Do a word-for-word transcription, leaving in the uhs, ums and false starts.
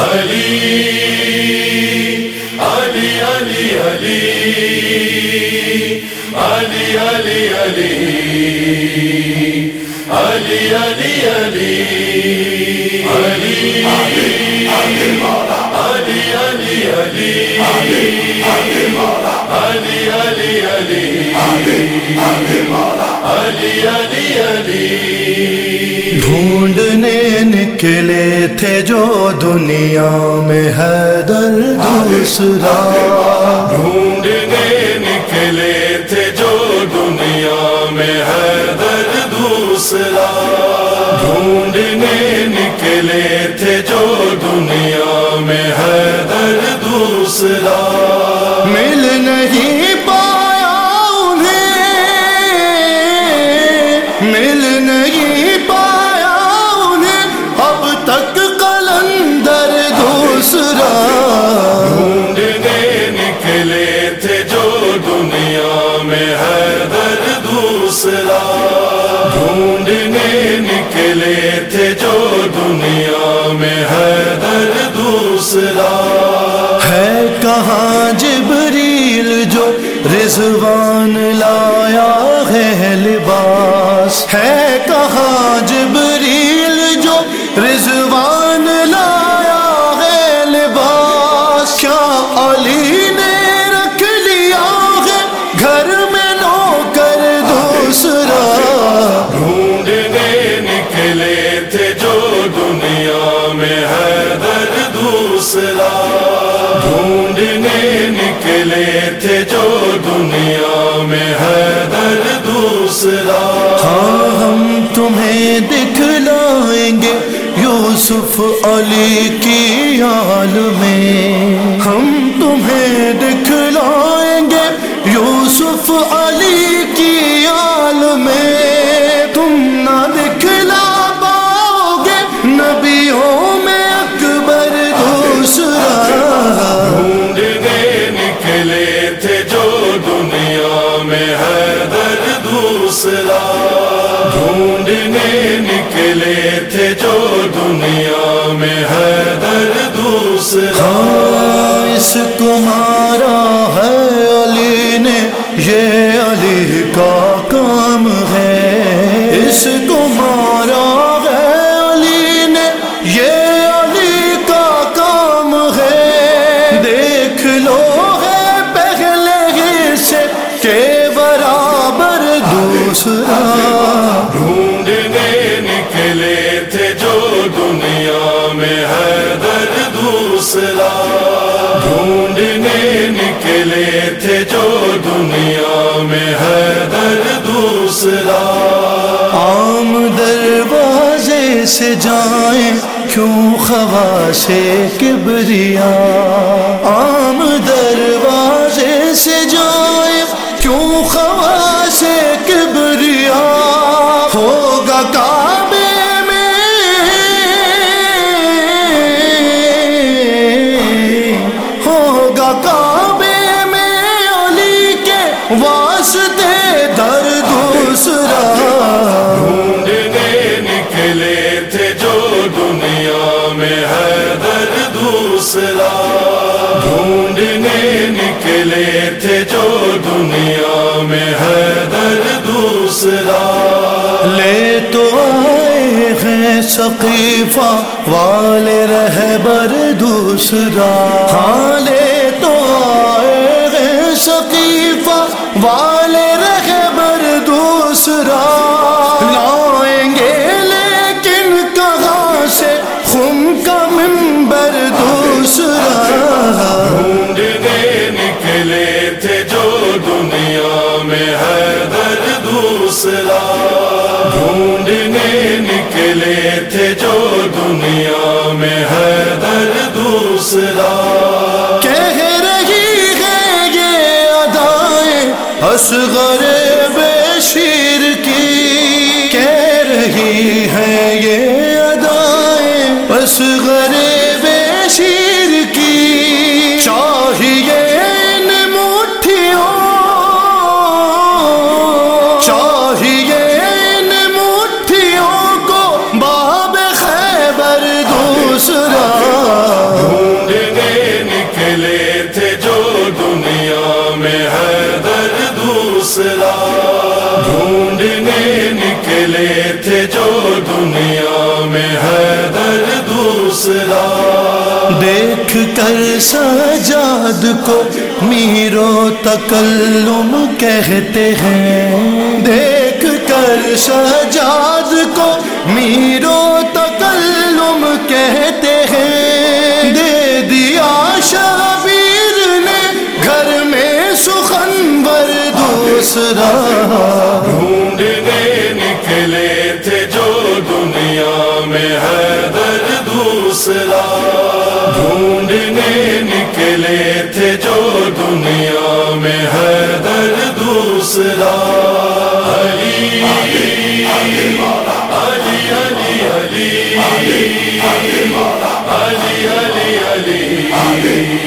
علی علی علی علی علی علی علی علی علی علی علی علی مولا علی علی علی علی علی مولا علی علی علی علی علی مولا علی علی علی ڈھونڈنے نکلے تھے جو دنیا میں حیدر دوسرا، ڈھونڈنے نکلے تھے جو دنیا میں حیدر دوسرا، ڈھونڈنے نکلے تھے جو دنیا میں حیدر دوسرا، مل نہیں پایا انہیں، مل نہیں پایا انہیں اب تک قلندر دوسرا، ڈھونڈنے نکلے تھے جو دنیا میں حیدر دوسرا، ڈھونڈنے نکلے تھے جو دنیا میں حیدر دوسرا، ہے کہاں جبریل جو رضوان لایا ہے لباس، ہے کہاں جبریل جو رضوان لایا ہے لباس، کیا علی نے رکھ لیا ہے گھر میں نوکر دوسرا، ڈھونڈنے نکلے تھے جو دنیا میں حیدر دوسرا، ڈھونڈنے نکلے تھے جو دنیا میں حیدر دوسرا، ہاں ہم تمہیں دکھلائیں گے یوسف علی کی آل میں، ہم تمہیں دکھلائیں گے یوسف علی کی آل میں، تم نہ دکھلا پاؤ گے نبیوں میں اکبر دوسرا، ڈھونڈنے نکلے تھے جو دنیا میں حیدر دوسرا، ڈھونڈنے نکلے تھے جو دنیا میں حیدر دوسرا، ہاں اس کو مارا ہے علی نے یہ علی کا کام ہے، اس کو مارا ہے علی نے یہ علی کا کام ہے، دیکھ لو ہے پہلے ہی سے کے برابر دوسرا، ڈھونڈنے نکلے تھے جو دنیا میں حیدر دوسرا، ڈھونڈنے نکلے تھے جو دنیا میں حیدر دوسرا، عام دروازے سے جائیں کیوں خواص کبریا، عام دروازے سے جائیں کیوں خواص کبریا، ہوگا کعبے میں ہوگا کعبے میں علی کے واسطے در دوسرا، ڈھونڈنے نکلے تھے جو دنیا میں حیدر دوسرا، ڈھونڈنے نکلے تھے جو دنیا میں حیدر دوسرا، لے تو آئے ہیں ثقیفہ والے رہبر دوسرا، ہاں لے تو آئے ہیں ثقیفہ والے رہبر دوسرا، لائیں گے لیکن کہاں سے خم کا منبر دوسرا، ڈھونڈنے نکلے تھے جو دنیا میں حیدر دوسرا، ڈھونڈنے نکلے تھے جو دنیا میں حیدر دوسرا، کہہ رہی ہے یہ ادائیں اصغر بشیر کی، کہہ رہی ہے یہ ادائیں اصغر بشیر کی، چاہیے ان مٹھیوں چاہیے ان مٹھیوں کو باب خیبر دوسرا، دیکھ کر سجاد کو میر و تکلم کہتے ہیں، دیکھ کر سجاد کو میر و تکلم کہتے ہیں، دے دیا شبیر نے گھر میں سخنور دوسرا، ڈھونڈنے نکلے تھے جو دنیا میں حیدر دوسرا، ڈھونڈنے نکلے تھے جو دنیا میں حیدر دوسرا، علی علی علی علی علی علی علی علی